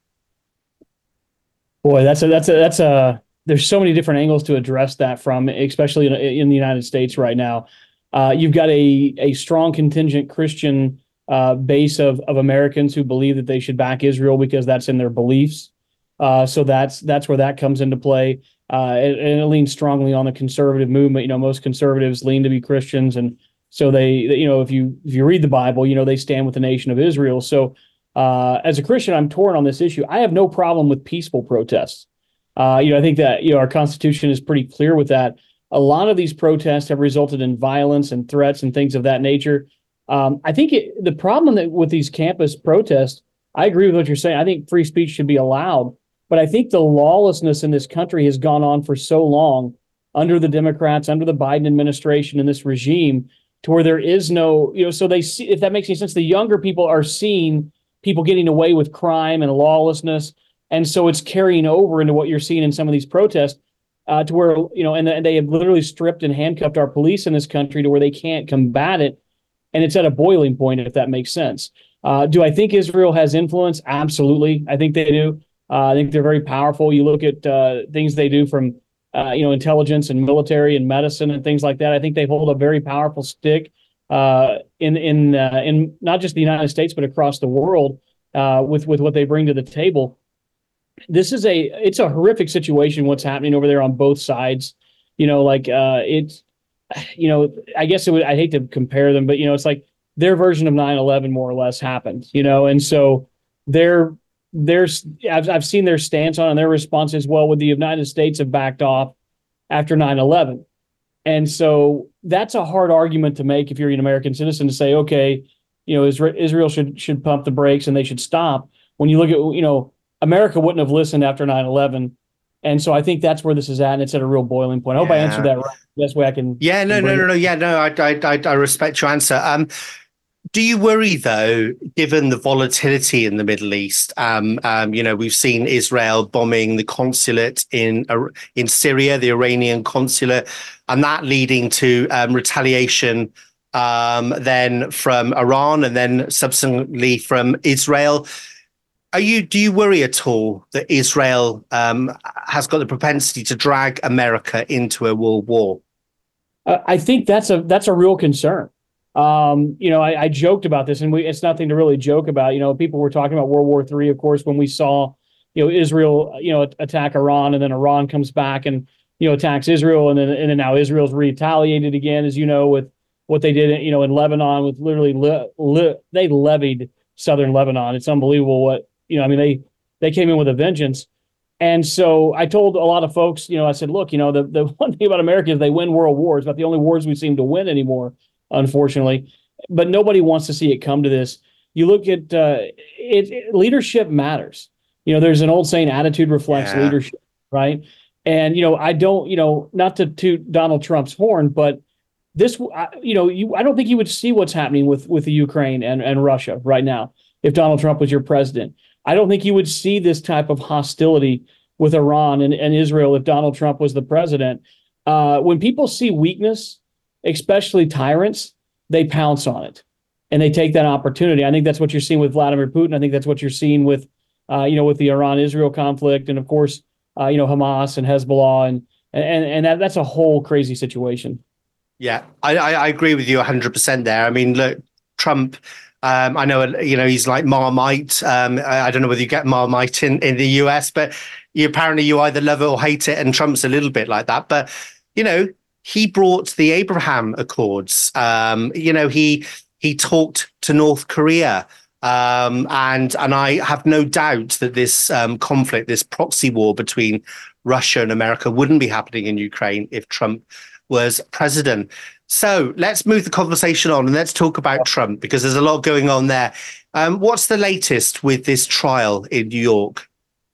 Boy, that's a that's a that's a. There's so many different angles to address that from, especially in, in the United States right now. Uh, you've got a a strong contingent Christian uh, base of of Americans who believe that they should back Israel because that's in their beliefs. Uh, so that's that's where that comes into play, uh, and, and it leans strongly on the conservative movement. You know, most conservatives lean to be Christians, and so they, you know, if you if you read the Bible, you know, they stand with the nation of Israel. So uh, as a Christian, I'm torn on this issue. I have no problem with peaceful protests. Uh, you know, I think that, you know, our Constitution is pretty clear with that. A lot of these protests have resulted in violence and threats and things of that nature. Um, I think it, the problem that with these campus protests, I agree with what you're saying. I think free speech should be allowed, but I think the lawlessness in this country has gone on for so long under the Democrats, under the Biden administration and this regime, to where there is no, you know, so they see, if that makes any sense, the younger people are seeing people getting away with crime and lawlessness. And so it's carrying over into what you're seeing in some of these protests uh, to where, you know, and, and they have literally stripped and handcuffed our police in this country to where they can't combat it. And it's at a boiling point, if that makes sense. Uh, do I think Israel has influence? Absolutely. I think they do. Uh, I think they're very powerful. You look at uh, things they do from, uh, you know, intelligence and military and medicine and things like that. I think they hold a very powerful stick uh, in in uh, in not just the United States, but across the world uh, with with what they bring to the table. This is a it's a horrific situation what's happening over there on both sides. You know, like uh, it's, you know, I guess it would, I hate to compare them, but, you know, it's like their version of nine eleven more or less happened, you know, and so they're, there's, I've, I've seen their stance on and their response as well, with the United States have backed off after nine eleven. And so that's a hard argument to make if you're an American citizen, to say, okay, you know, Israel should should pump the brakes and they should stop. When you look at, you know, America wouldn't have listened after nine eleven. And so I think that's where this is at, and it's at a real boiling point. I hope yeah. I answered that right. The best way I can. Yeah, no, no, no, no. Yeah, no, I, I, I respect your answer. Um, do you worry, though, given the volatility in the Middle East? Um, um, you know, we've seen Israel bombing the consulate in uh, in Syria, the Iranian consulate, and that leading to um, retaliation um, then from Iran and then subsequently from Israel. Are you? Do you worry at all that Israel um, has got the propensity to drag America into a world war? uh, I think that's a that's a real concern. Um, you know, I, I joked about this, and we, it's nothing to really joke about. You know, people were talking about World War Three, of course, when we saw, you know, Israel, you know, attack Iran, and then Iran comes back and, you know, attacks Israel, and then and then now Israel's retaliated again, as you know, with what they did, you know, in Lebanon, with literally le, le, they levied southern Lebanon. It's unbelievable what, you know, I mean, they they came in with a vengeance. And so I told a lot of folks, you know, I said, look, you know, the, the one thing about America is they win world wars, but the only wars we seem to win anymore, unfortunately. But nobody wants to see it come to this. You look at uh, it, it, leadership matters. You know, there's an old saying, attitude reflects yeah. leadership, right? And, you know, I don't, you know, not to toot Donald Trump's horn, but this, you know, you, I don't think you would see what's happening with, with the Ukraine and, and Russia right now if Donald Trump was your president. I don't think you would see this type of hostility with Iran and, and Israel if Donald Trump was the president. Uh, when people see weakness, especially tyrants, they pounce on it and they take that opportunity. I think that's what you're seeing with Vladimir Putin. I think that's what you're seeing with, uh, you know, with the Iran-Israel conflict, and of course, uh, you know, Hamas and Hezbollah, and and and that, that's a whole crazy situation. Yeah, I, I, I agree with you one hundred percent there. I mean, look, Trump. Um, I know, you know, he's like Marmite. Um, I, I don't know whether you get Marmite in, in the U S, but you, apparently you either love it or hate it. And Trump's a little bit like that. But, you know, he brought the Abraham Accords. Um, you know, he he talked to North Korea. Um, and and I have no doubt that this um, conflict, this proxy war between Russia and America wouldn't be happening in Ukraine if Trump was president. So let's move the conversation on and let's talk about Trump, because there's a lot going on there. Um, what's the latest with this trial in New York?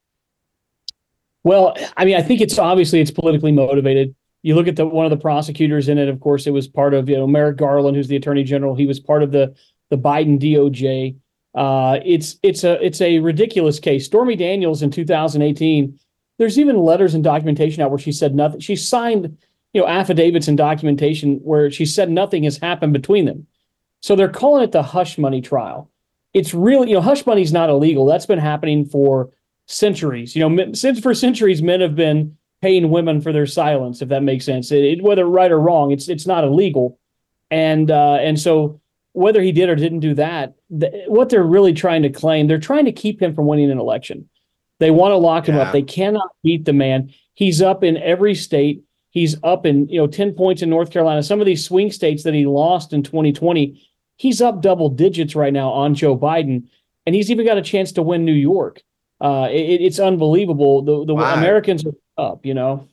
Well, I mean, I think it's obviously it's politically motivated. You look at the one of the prosecutors in it. Of course, it was part of, you know, Merrick Garland, who's the attorney general. He was part of the the Biden D O J. Uh, it's it's a it's a ridiculous case. Stormy Daniels in two thousand eighteen. There's even letters and documentation out where she said nothing. She signed, you know, affidavits and documentation where she said nothing has happened between them. So they're calling it the hush money trial. It's really, you know, hush money is not illegal. That's been happening for centuries. You know, since for centuries, men have been paying women for their silence, if that makes sense. It, it, whether right or wrong, it's it's not illegal. And uh, and so whether he did or didn't do that, th- what they're really trying to claim, they're trying to keep him from winning an election. They want to lock him yeah. up. They cannot beat the man. He's up in every state. He's up in, you know, ten points in North Carolina. Some of these swing states that he lost in twenty twenty, he's up double digits right now on Joe Biden. And he's even got a chance to win New York. Uh, it, it's unbelievable. The, the wow. Americans are up, you know.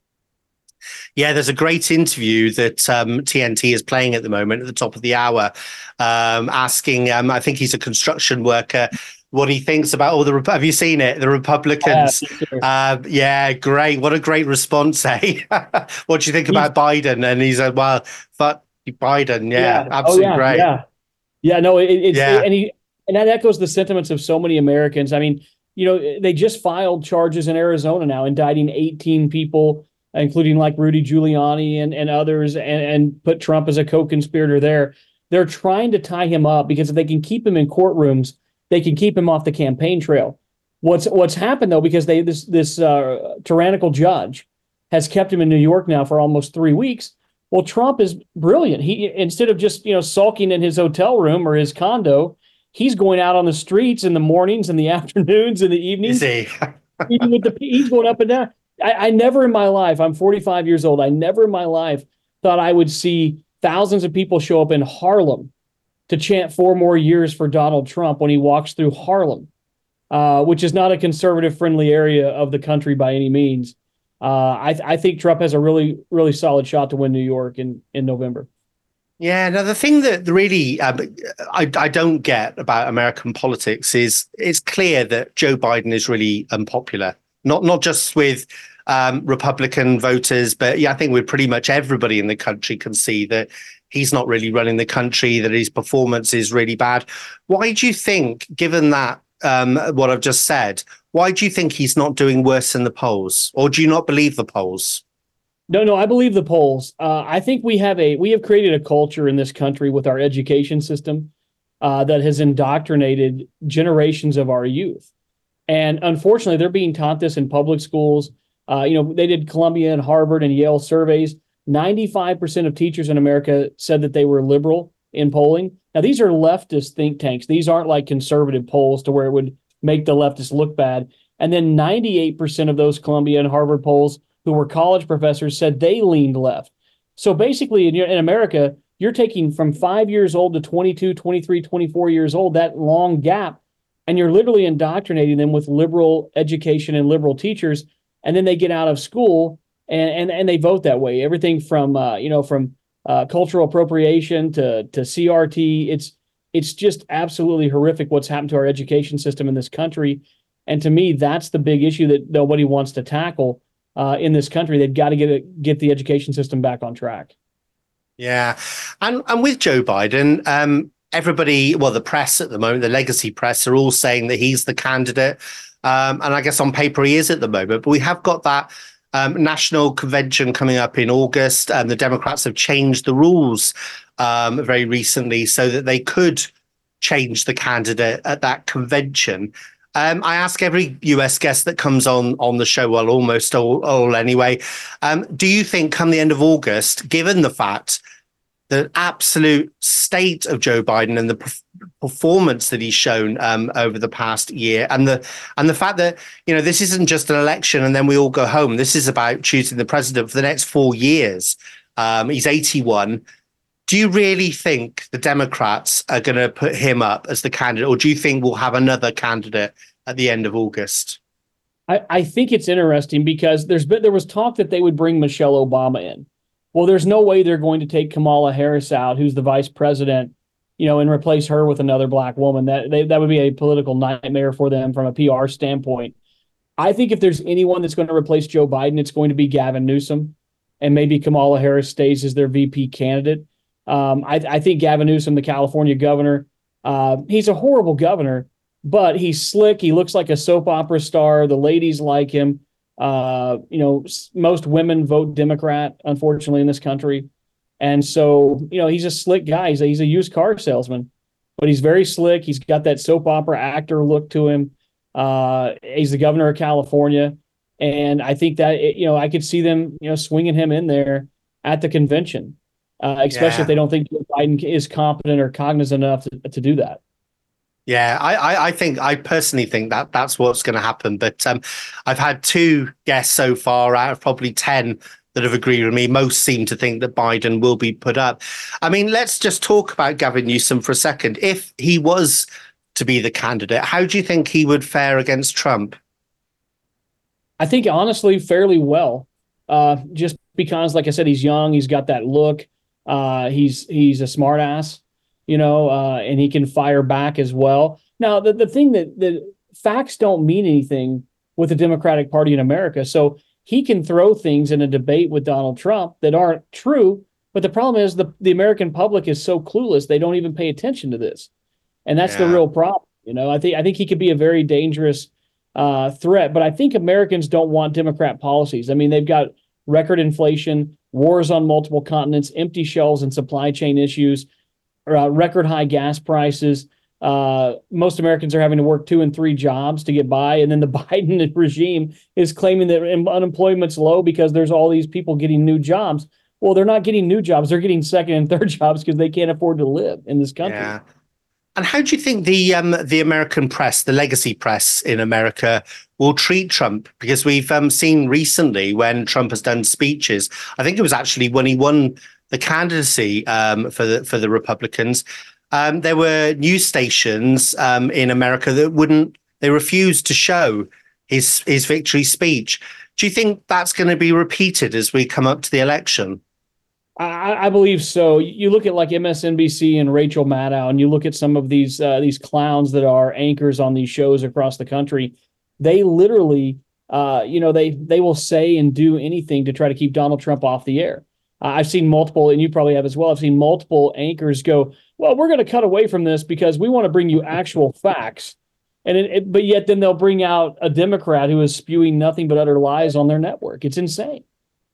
Yeah, there's a great interview that um, T N T is playing at the moment at the top of the hour, um, asking, um, I think he's a construction worker, what he thinks about all the, have you seen it? The Republicans. Yeah, sure. uh, yeah great. What a great response, eh? What do you think he's, about Biden? And he's like, well, fuck Biden. Yeah, yeah. absolutely oh, yeah, great. Yeah, yeah no, it, it's, yeah. It, and, he, and that echoes the sentiments of so many Americans. I mean, you know, they just filed charges in Arizona now, indicting eighteen people, including like Rudy Giuliani and, and others, and, and put Trump as a co-conspirator there. They're trying to tie him up because if they can keep him in courtrooms, they can keep him off the campaign trail. What's what's happened, though, because they this this uh, tyrannical judge has kept him in New York now for almost three weeks. Well, Trump is brilliant. He instead of just, you know, sulking in his hotel room or his condo, he's going out on the streets in the mornings and the afternoons and the evenings. Is he? with the, he's going up and down. I, I never in my life, I'm forty-five years old, I never in my life thought I would see thousands of people show up in Harlem to chant four more years for Donald Trump when he walks through Harlem, uh, which is not a conservative-friendly area of the country by any means. Uh, I, I think Trump has a really, really solid shot to win New York in, in November. Yeah, now the thing that really um, I, I don't get about American politics is it's clear that Joe Biden is really unpopular, not not just with um, Republican voters, but yeah, I think with pretty much everybody in the country can see that he's not really running the country, that his performance is really bad. Why do you think, given that, um, what I've just said, why do you think he's not doing worse in the polls? Or do you not believe the polls? No, no, I believe the polls. Uh, I think we have a we have created a culture in this country with our education system uh, that has indoctrinated generations of our youth. And unfortunately, they're being taught this in public schools. Uh, you know, they did Columbia and Harvard and Yale surveys. ninety-five percent of teachers in America said that they were liberal in polling. Now, these are leftist think tanks. These aren't like conservative polls to where it would make the leftists look bad. And then ninety-eight percent of those Columbia and Harvard polls who were college professors said they leaned left. So basically, in, in America, you're taking from five years old to twenty-two, twenty-three, twenty-four years old, that long gap, and you're literally indoctrinating them with liberal education and liberal teachers. And then they get out of school and and, and they vote that way. Everything from, uh, you know, from uh, cultural appropriation to, to C R T. It's, it's just absolutely horrific what's happened to our education system in this country. And to me, that's the big issue that nobody wants to tackle uh, in this country. They've got to get it, get the education system back on track. Yeah. And and with Joe Biden, um, everybody, well, the press at the moment, the legacy press, are all saying that he's the candidate. Um, and I guess on paper he is at the moment. But we have got that um, national convention coming up in August. And the Democrats have changed the rules um, very recently so that they could change the candidate at that convention. Um, I ask every U S guest that comes on on the show, well, almost all, all anyway, um, do you think come the end of August, given the fact the absolute state of Joe Biden and the perf- performance that he's shown um, over the past year, and the and the fact that, you know, this isn't just an election and then we all go home. This is about choosing the president for the next four years. Um, he's eighty-one. Do you really think the Democrats are going to put him up as the candidate, or do you think we'll have another candidate at the end of August? I, I think it's interesting because there's been, there was talk that they would bring Michelle Obama in. Well, there's no way they're going to take Kamala Harris out, who's the vice president, you know, and replace her with another black woman. That they, that would be a political nightmare for them from a P R standpoint. I think if there's anyone that's going to replace Joe Biden, it's going to be Gavin Newsom, and maybe Kamala Harris stays as their V P candidate. Um, I, I think Gavin Newsom, the California governor, uh, he's a horrible governor, but he's slick. He looks like a soap opera star. The ladies like him. Uh, you know, most women vote Democrat, unfortunately, in this country. And so, you know, he's a slick guy. He's a, he's a used car salesman, but he's very slick. He's got that soap opera actor look to him. Uh, he's the governor of California. And I think that, it, you know, I could see them, you know, swinging him in there at the convention. Uh, especially yeah. if they don't think Joe Biden is competent or cognizant enough to, to do that. Yeah, I, I, I think I personally think that that's what's going to happen. But um, I've had two guests so far out of probably ten that have agreed with me. Most seem to think that Biden will be put up. I mean, let's just talk about Gavin Newsom for a second. If he was to be the candidate, how do you think he would fare against Trump? I think, honestly, fairly well. Uh, just because, like I said, he's young. He's got that look. Uh, he's he's a smart ass, you know, uh, and he can fire back as well. Now, the, the thing that the facts don't mean anything with the Democratic Party in America. So he can throw things in a debate with Donald Trump that aren't true. But the problem is the, the American public is so clueless. They don't even pay attention to this. And that's yeah. the real problem. You know, I think I think he could be a very dangerous uh, threat. But I think Americans don't want Democrat policies. I mean, they've got record inflation, wars on multiple continents, empty shelves and supply chain issues, uh, record high gas prices. Uh, most Americans are having to work two and three jobs to get by. And then the Biden regime is claiming that unemployment's low because there's all these people getting new jobs. Well, they're not getting new jobs. They're getting second and third jobs because they can't afford to live in this country. Yeah. And how do you think the um, the American press, the legacy press in America, will treat Trump? Because we've um, seen recently when Trump has done speeches, I think it was actually when he won the candidacy um, for the for the Republicans, um, there were news stations um, in America that wouldn't, they refused to show his his victory speech. Do you think that's going to be repeated as we come up to the election? I, I believe so. You look at like M S N B C and Rachel Maddow, and you look at some of these uh, these clowns that are anchors on these shows across the country. They literally, uh, you know, they they will say and do anything to try to keep Donald Trump off the air. Uh, I've seen multiple, and you probably have as well. I've seen multiple anchors go, well, we're going to cut away from this because we want to bring you actual facts. And it, it, but yet then they'll bring out a Democrat who is spewing nothing but utter lies on their network. It's insane.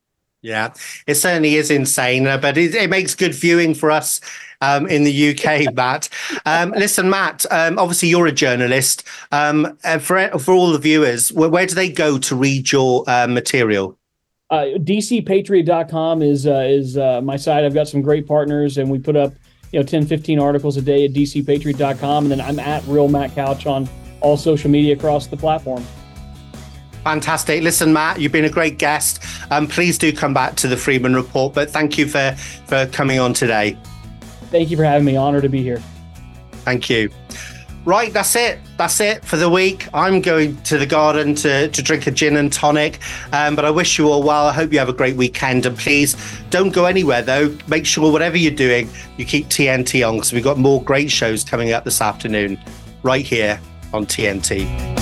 Yeah, it certainly is insane, uh, but it, it makes good viewing for us um, in the U K, Matt. Um, listen, Matt, um, obviously you're a journalist. Um, and for for all the viewers, where, where do they go to read your uh, material? Uh, D C Patriot dot com is uh, is uh, my site. I've got some great partners, and we put up you know ten, fifteen articles a day at D C Patriot dot com, and then I'm at Real Matt Couch on all social media across the platform. Fantastic. Listen, Matt, you've been a great guest. Um, please do come back to the Freeman Report, but thank you for, for coming on today. Thank you for having me. Honored to be here. Thank you. Right, that's it. That's it for the week. I'm going to the garden to, to drink a gin and tonic, um, but I wish you all well. I hope you have a great weekend, and please don't go anywhere, though. Make sure whatever you're doing, you keep T N T on, because we've got more great shows coming up this afternoon right here on T N T.